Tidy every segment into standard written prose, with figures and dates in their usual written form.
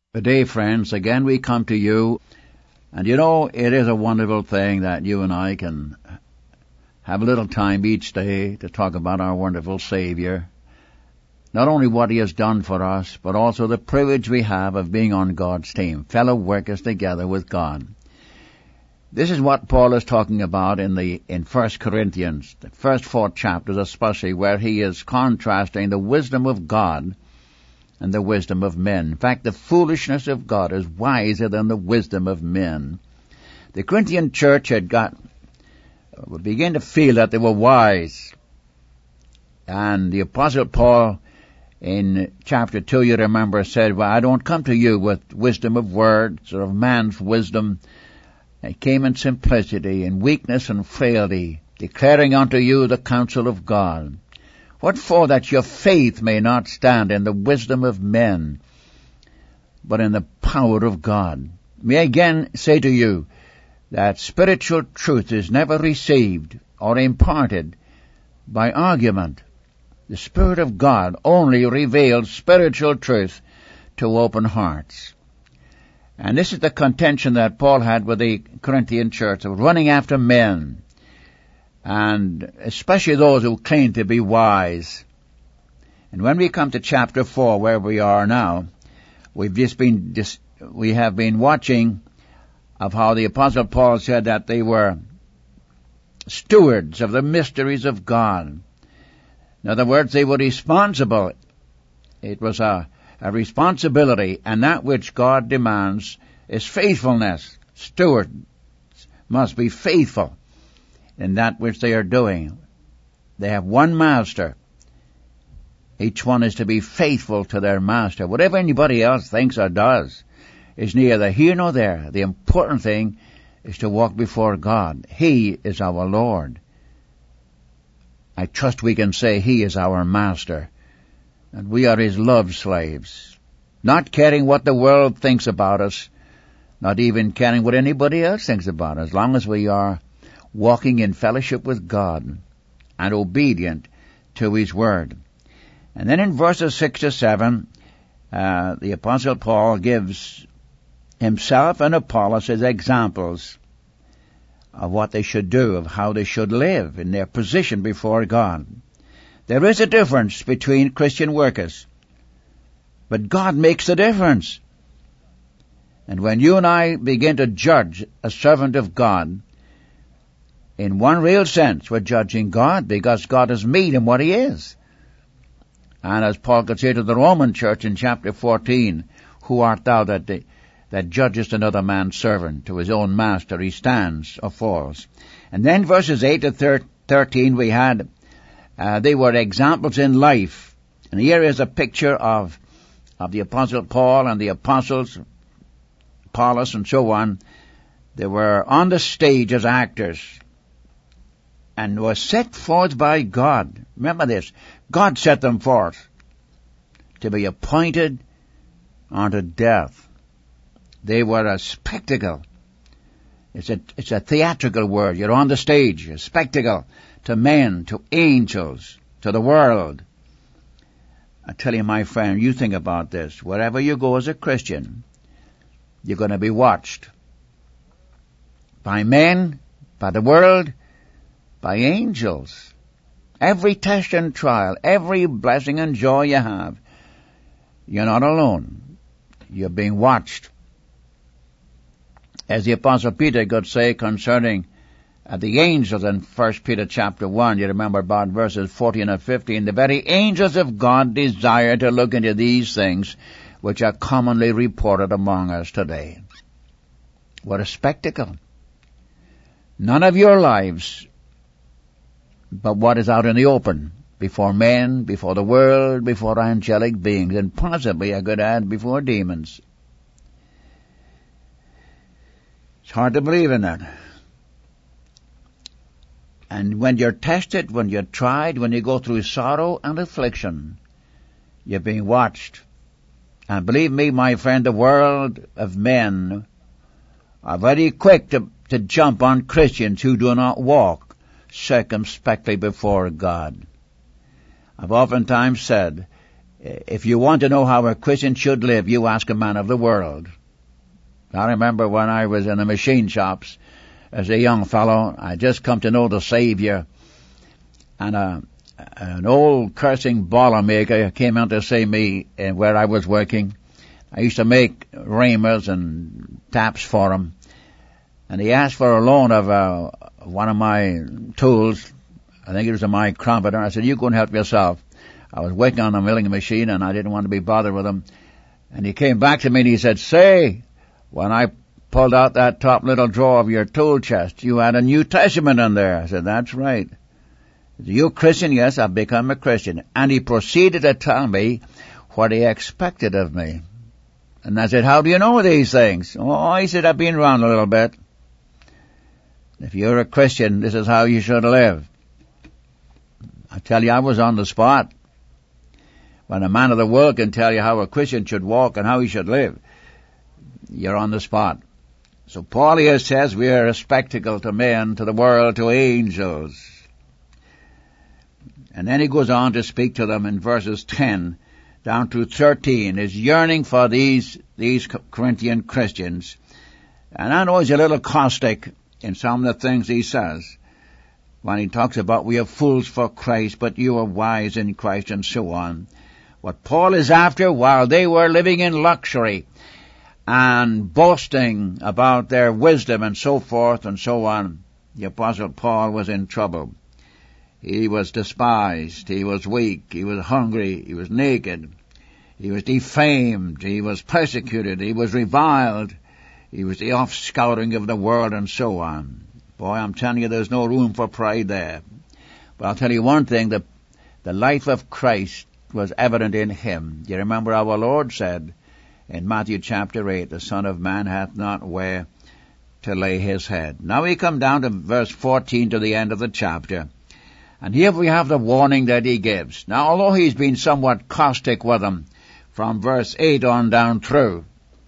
Good day, friends. Again, we come to you. And you know, it is a wonderful thing that you and I can have a little time each day to talk about our wonderful Savior. Not only what He has done for us, but also the privilege we have of being on God's team, fellow workers together with God. This is what Paul is talking about in 1 Corinthians, the first 4 chapters especially, where he is contrasting the wisdom of God and the wisdom of men. In fact, the foolishness of God is wiser than the wisdom of men. The Corinthian church would begin to feel that they were wise. And the Apostle Paul, in chapter 2, you remember, said, "Well, I don't come to you with wisdom of words or of man's wisdom. I came in simplicity, in weakness and frailty, declaring unto you the counsel of God. What for? That your faith may not stand in the wisdom of men, but in the power of God." May I again say to you that spiritual truth is never received or imparted by argument. The Spirit of God only reveals spiritual truth to open hearts. And this is the contention that Paul had with the Corinthian church, of running after men, and especially those who claim to be wise. And when we come to chapter 4, where we are now, we have been watching of how the Apostle Paul said that they were stewards of the mysteries of God. In other words, they were responsible. It was a responsibility, and that which God demands is faithfulness. Stewards must be faithful in that which they are doing. They have one master. Each one is to be faithful to their master. Whatever anybody else thinks or does is neither here nor there. The important thing is to walk before God. He is our Lord. I trust we can say He is our master, and we are His love slaves, not caring what the world thinks about us, not even caring what anybody else thinks about us, as long as we are walking in fellowship with God and obedient to His Word. And then in verses 6 to 7, the Apostle Paul gives himself and Apollos as examples of what they should do, of how they should live in their position before God. There is a difference between Christian workers, but God makes the difference. And when you and I begin to judge a servant of God, in one real sense, we're judging God because God has made him what he is. And as Paul could say to the Roman church in chapter 14, "Who art thou that judgest another man's servant? To his own master he stands or falls." And then verses 8 to 13 we had, they were examples in life. And here is a picture of the Apostle Paul and the apostles, Apollos and so on. They were on the stage as actors and were set forth by God. Remember this. God set them forth to be appointed unto death. They were a spectacle. It's a theatrical word. You're on the stage, a spectacle to men, to angels, to the world. I tell you, my friend, you think about this. Wherever you go as a Christian, you're going to be watched by men, by the world, by angels. Every test and trial, every blessing and joy you have, you're not alone. You're being watched. As the Apostle Peter could say concerning the angels in 1 Peter chapter 1, you remember about verses 14 and 15, "The very angels of God desire to look into these things which are commonly reported among us today." What a spectacle. None of your lives but what is out in the open, before men, before the world, before angelic beings, and possibly, I could add, before demons. It's hard to believe in that. And when you're tested, when you're tried, when you go through sorrow and affliction, you're being watched. And believe me, my friend, the world of men are very quick to jump on Christians who do not walk circumspectly before God. I've oftentimes said, If you want to know how a Christian should live, you ask a man of the world. I remember when I was in the machine shops as a young fellow, I just come to know the Savior, and an old cursing boiler maker came out to see me where I was working. I used to make reamers and taps for him, and he asked for a loan of one of my tools. I think it was a micrometer. I said, "You go and help yourself." I was working on a milling machine, and I didn't want to be bothered with him. And he came back to me and he said, "Say, when I pulled out that top little drawer of your tool chest, you had a New Testament in there." I said, "That's right." "Are you a Christian?" "Yes, I've become a Christian." And he proceeded to tell me what he expected of me. And I said, "How do you know these things?" "Oh," he said, "I've been around a little bit. If you're a Christian, this is how you should live." I tell you, I was on the spot. When a man of the world can tell you how a Christian should walk and how he should live, you're on the spot. So Paul here says we are a spectacle to men, to the world, to angels. And then he goes on to speak to them in verses 10 down to 13, his yearning for these Corinthian Christians. And I know he's a little caustic in some of the things he says when he talks about we are fools for Christ, but you are wise in Christ, and so on. What Paul is after, while they were living in luxury and boasting about their wisdom and so forth and so on, the Apostle Paul was in trouble. He was despised, he was weak, he was hungry, he was naked, he was defamed, he was persecuted, he was reviled, he was the offscouring of the world, and so on. Boy, I'm telling you, there's no room for pride there. But I'll tell you one thing, the life of Christ was evident in him. You remember our Lord said in Matthew chapter 8, the Son of Man hath not where to lay his head. Now we come down to verse 14 to the end of the chapter. And here we have the warning that he gives. Now, although he's been somewhat caustic with them from verse 8 on down through,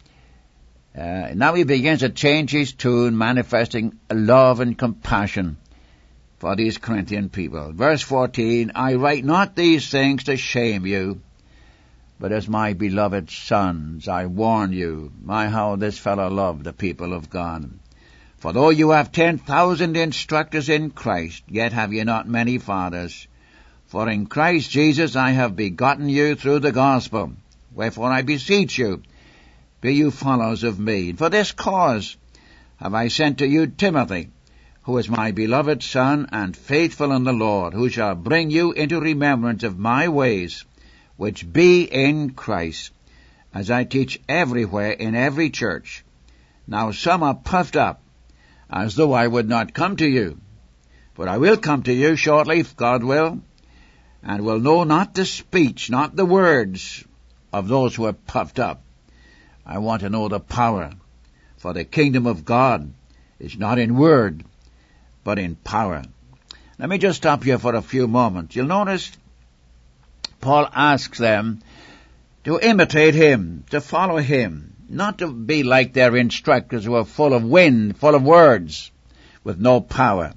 now he begins to change his tune, manifesting love and compassion for these Corinthian people. Verse 14, I write not these things to shame you, but as my beloved sons, I warn you, how this fellow loved the people of God. For though you have 10,000 instructors in Christ, yet have ye not many fathers. For in Christ Jesus I have begotten you through the gospel. Wherefore I beseech you, be you followers of me. And for this cause have I sent to you Timothy, who is my beloved son and faithful in the Lord, who shall bring you into remembrance of my ways, which be in Christ, as I teach everywhere in every church. Now some are puffed up, as though I would not come to you. But I will come to you shortly, if God will, and will know not the speech, not the words of those who are puffed up. I want to know the power, for the kingdom of God is not in word, but in power. Let me just stop here for a few moments. You'll notice Paul asks them to imitate him, to follow him, not to be like their instructors who are full of wind, full of words, with no power.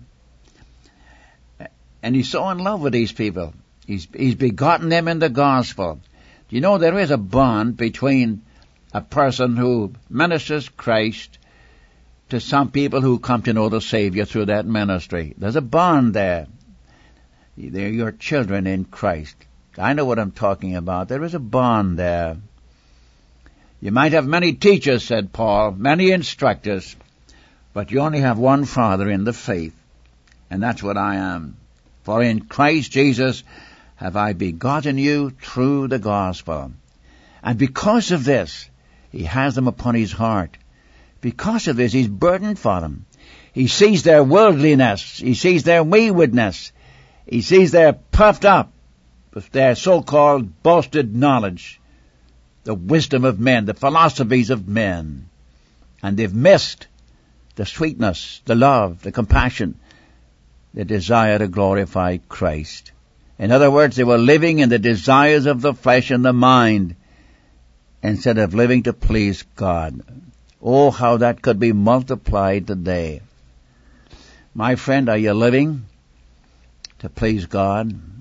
And he's so in love with these people. He's begotten them in the gospel. Do you know there is a bond between a person who ministers Christ to some people who come to know the Savior through that ministry? There's a bond there. They're your children in Christ. I know what I'm talking about. There is a bond there. You might have many teachers, said Paul, many instructors, but you only have one Father in the faith, and that's what I am. For in Christ Jesus have I begotten you through the gospel. And because of this, he has them upon his heart. Because of this, he's burdened for them. He sees their worldliness. He sees their waywardness. He sees they're puffed up with their so-called boasted knowledge, the wisdom of men, the philosophies of men. And they've missed the sweetness, the love, the compassion, the desire to glorify Christ. In other words, they were living in the desires of the flesh and the mind instead of living to please God. Oh, how that could be multiplied today. My friend, are you living to please God?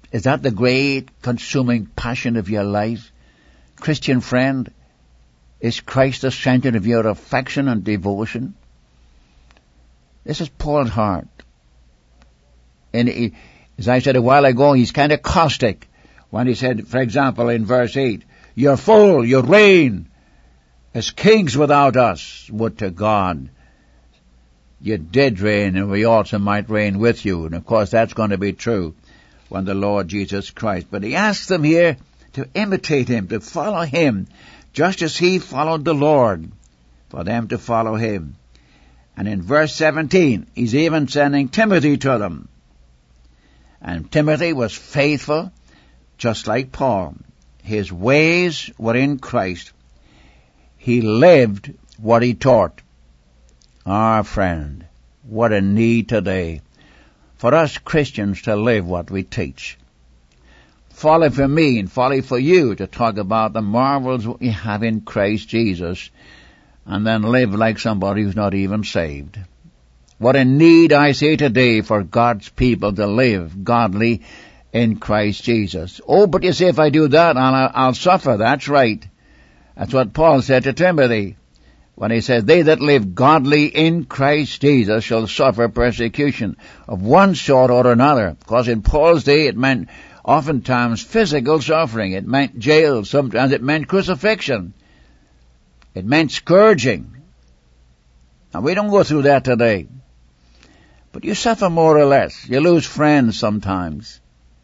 Is that the great consuming passion of your life? Christian friend, is Christ the center of your affection and devotion? This is Paul's heart. And as I said a while ago, he's kind of caustic when he said, for example, in verse 8, "You're full, you reign as kings without us. Would to God you did reign, and we also might reign with you." And of course that's going to be true when the Lord Jesus Christ. But he asks them here to imitate him, to follow him, just as he followed the Lord, for them to follow him. And in verse 17, he's even sending Timothy to them. And Timothy was faithful, just like Paul. His ways were in Christ. He lived what he taught. Our friend, what a need today for us Christians to live what we teach. Folly for me and folly for you to talk about the marvels we have in Christ Jesus and then live like somebody who's not even saved. What a need I see today for God's people to live godly in Christ Jesus. Oh, but you see, if I do that, I'll suffer. That's right. That's what Paul said to Timothy when he says, "They that live godly in Christ Jesus shall suffer persecution of one sort or another." Because in Paul's day it meant oftentimes physical suffering. It meant jail. Sometimes it meant crucifixion. It meant scourging. Now we don't go through that today. But you suffer more or less. You lose friends sometimes.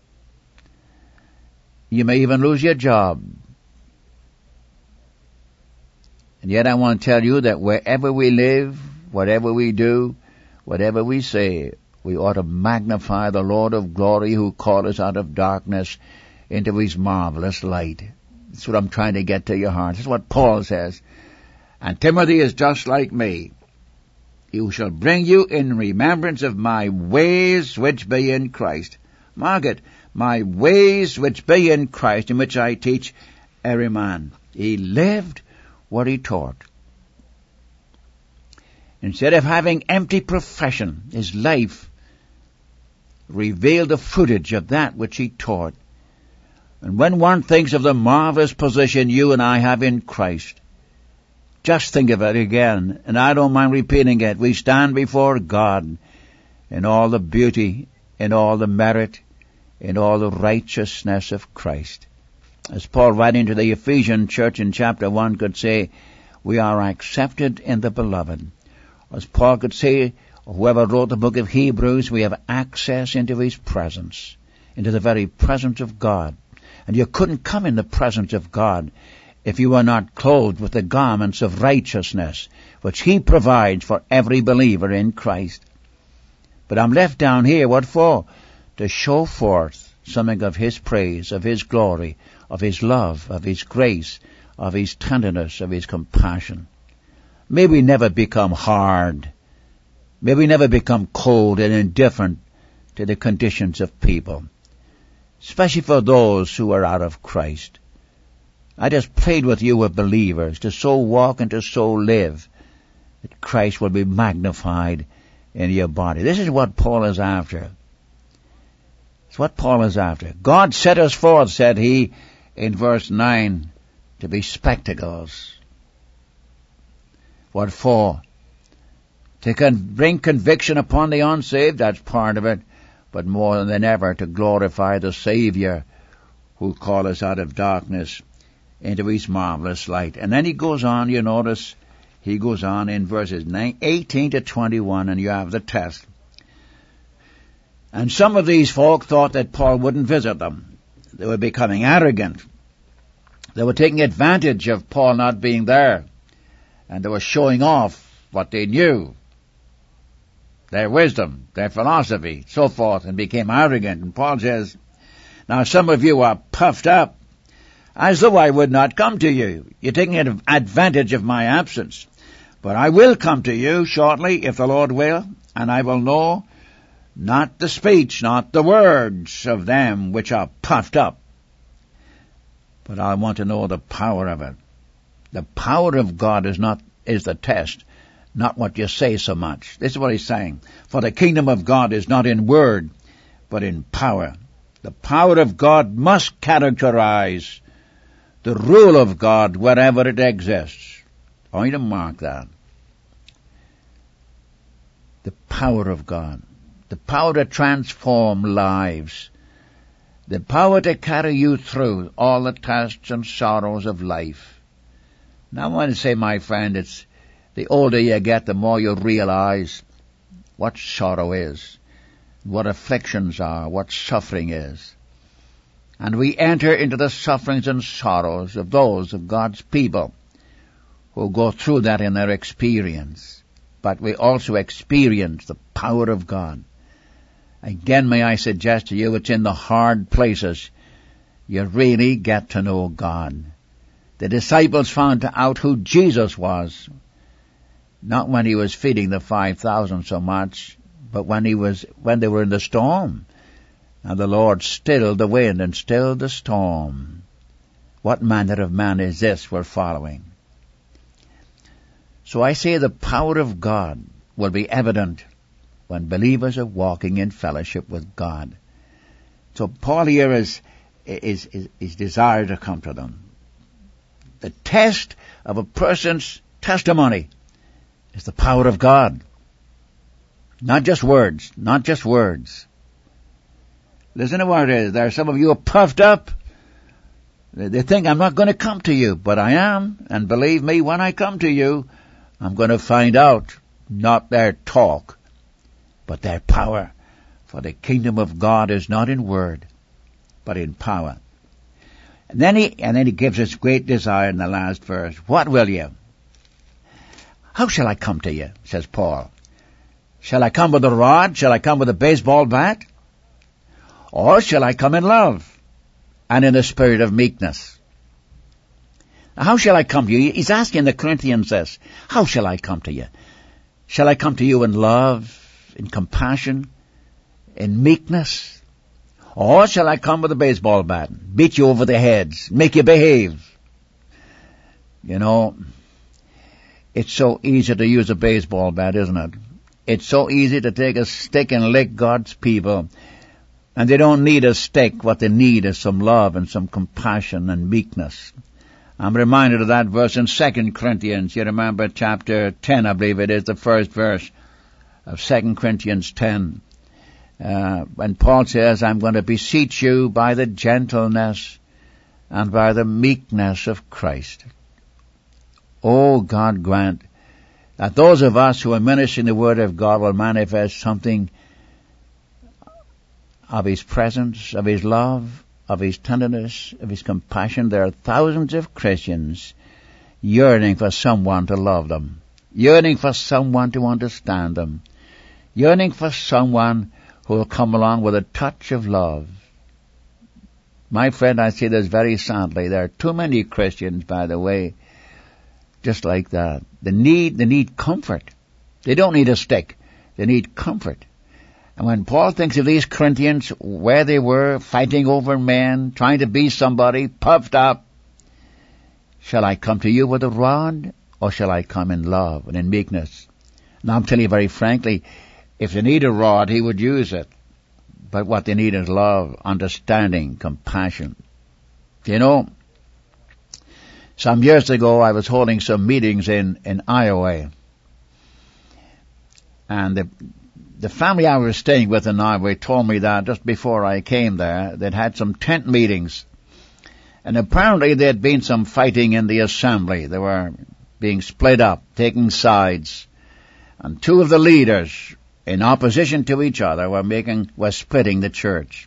You may even lose your job. And yet I want to tell you that wherever we live, whatever we do, whatever we say, we ought to magnify the Lord of glory who called us out of darkness into his marvelous light. That's what I'm trying to get to your heart. That's what Paul says. And Timothy is just like me. "You shall bring you in remembrance of my ways which be in Christ." Mark it, my ways which be in Christ, in which I teach every man. He lived what he taught. Instead of having empty profession, his life revealed the footage of that which he taught. And when one thinks of the marvelous position you and I have in Christ, just think of it again, and I don't mind repeating it. We stand before God in all the beauty, in all the merit, in all the righteousness of Christ. As Paul writing to the Ephesian church in chapter 1 could say, we are accepted in the beloved. As Paul could say, whoever wrote the book of Hebrews, we have access into his presence, into the very presence of God. And you couldn't come in the presence of God if you were not clothed with the garments of righteousness, which he provides for every believer in Christ. But I'm left down here, what for? To show forth something of his praise, of his glory, of his love, of his grace, of his tenderness, of his compassion. May we never become hard. May we never become cold and indifferent to the conditions of people, especially for those who are out of Christ. I just prayed with you with believers to so walk and to so live that Christ will be magnified in your body. This is what Paul is after. It's what Paul is after. God set us forth, said he in verse 9, to be spectacles. What for? To bring conviction upon the unsaved, that's part of it, but more than ever to glorify the Savior who called us out of darkness into his marvelous light. And then he goes on, you notice, he goes on in verses 18 to 21, and you have the test. And some of these folk thought that Paul wouldn't visit them. They were becoming arrogant. They were taking advantage of Paul not being there. And they were showing off what they knew, their wisdom, their philosophy, so forth, and became arrogant. And Paul says, now some of you are puffed up, as though I would not come to you. You're taking advantage of my absence. But I will come to you shortly, if the Lord will, and I will know not the speech, not the words of them which are puffed up, but I want to know the power of it. The power of God is the test, not what you say so much. This is what he's saying. For the kingdom of God is not in word, but in power. The power of God must characterize the rule of God wherever it exists. I want you to mark that. The power of God. The power to transform lives. The power to carry you through all the tests and sorrows of life. Now I want to say, my friend, it's the older you get, the more you realize what sorrow is, what afflictions are, what suffering is. And we enter into the sufferings and sorrows of those of God's people who go through that in their experience. But we also experience the power of God. Again, may I suggest to you, it's in the hard places you really get to know God. The disciples found out who Jesus was, not when he was feeding the 5,000 so much, but when they were in the storm. And the Lord stilled the wind and stilled the storm. What manner of man is this we're following? So I say the power of God will be evident when believers are walking in fellowship with God. So Paul here is desired to come to them. The test of a person's testimony is the power of God. Not just words, not just words. Listen to what it is. There are some of you who are puffed up. They think, I'm not going to come to you, but I am. And believe me, when I come to you, I'm going to find out not their talk, but their power. For the kingdom of God is not in word, but in power. And then he gives us great desire in the last verse. What will you? How shall I come to you? Says Paul. Shall I come with a rod? Shall I come with a baseball bat? Or shall I come in love and in a spirit of meekness? Now, how shall I come to you? He's asking the Corinthians this. How shall I come to you? Shall I come to you in love, in compassion, in meekness? Or shall I come with a baseball bat, beat you over the heads, make you behave? You know, it's so easy to use a baseball bat, isn't it? It's so easy to take a stick and lick God's people. And they don't need a stick. What they need is some love and some compassion and meekness. I'm reminded of that verse in 2 Corinthians. You remember chapter 10, I believe it is, the first verse of 2 Corinthians 10. When Paul says, I'm going to beseech you by the gentleness and by the meekness of Christ. Oh, God grant that those of us who are ministering the Word of God will manifest something of His presence, of His love, of His tenderness, of His compassion. There are thousands of Christians yearning for someone to love them, yearning for someone to understand them, yearning for someone who will come along with a touch of love. My friend, I say this very sadly. There are too many Christians, by the way, just like that. They need comfort. They don't need a stick. They need comfort. And when Paul thinks of these Corinthians, where they were, fighting over men, trying to be somebody, puffed up, shall I come to you with a rod, or shall I come in love and in meekness? Now I'm telling you very frankly, if they need a rod, he would use it. But what they need is love, understanding, compassion. You know, some years ago I was holding some meetings in Iowa. And the family I was staying with in Iowa told me that just before I came there, they'd had some tent meetings. And apparently there had been some fighting in the assembly. They were being split up, taking sides. And two of the leaders, in opposition to each other, were splitting the church.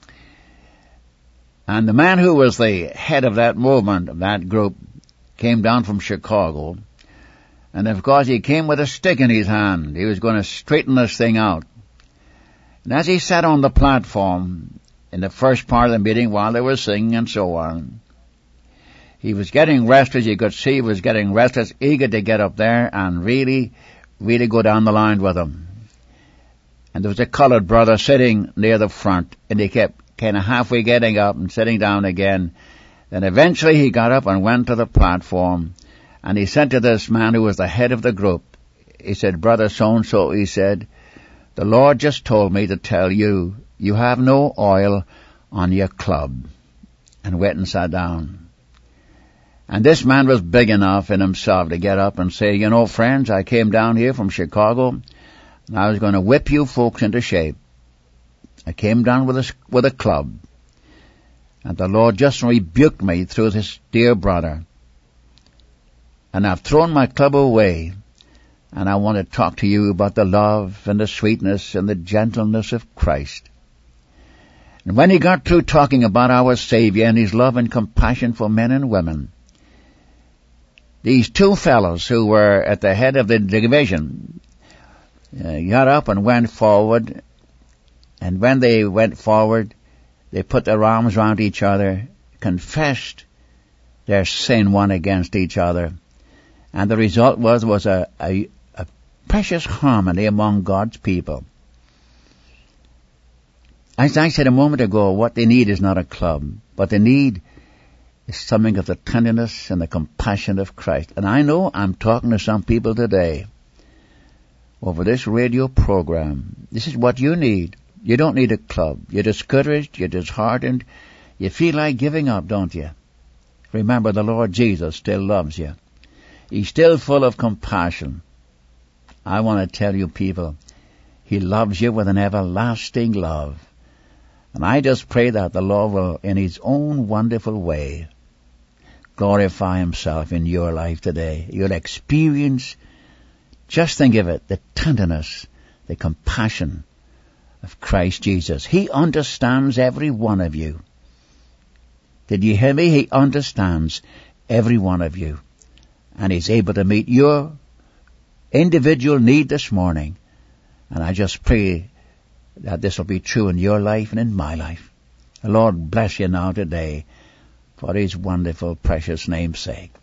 And the man who was the head of that movement, of that group, came down from Chicago. And of course he came with a stick in his hand. He was going to straighten this thing out. And as he sat on the platform in the first part of the meeting while they were singing and so on, he was getting restless. You could see he was getting restless, eager to get up there and really go down the line with him. And there was a colored brother sitting near the front, and he kept kind of halfway getting up and sitting down again. Then eventually he got up and went to the platform, and he said to this man who was the head of the group, he said, Brother so-and-so, he said, the Lord just told me to tell you, you have no oil on your club, and went and sat down. And this man was big enough in himself to get up and say, you know, friends, I came down here from Chicago, and I was going to whip you folks into shape. I came down with a club, and the Lord just rebuked me through this dear brother. And I've thrown my club away, and I want to talk to you about the love and the sweetness and the gentleness of Christ. And when he got through talking about our Savior and his love and compassion for men and women, these two fellows who were at the head of the division got up and went forward. And when they went forward, they put their arms around each other, confessed their sin one against each other. And the result was a precious harmony among God's people. As I said a moment ago, what they need is not a club, but they need is something of the tenderness and the compassion of Christ. And I know I'm talking to some people today over this radio program. This is what you need. You don't need a club. You're discouraged, you're disheartened, you feel like giving up, don't you? Remember, the Lord Jesus still loves you. He's still full of compassion. I want to tell you people, he loves you with an everlasting love. And I just pray that the Lord will, in his own wonderful way, glorify himself in your life today. You'll experience, just think of it, the tenderness, the compassion of Christ Jesus. He understands every one of you. Did you hear me? He understands every one of you. And he's able to meet your individual need this morning. And I just pray that this will be true in your life and in my life. The Lord bless you now today for his wonderful, precious name's sake.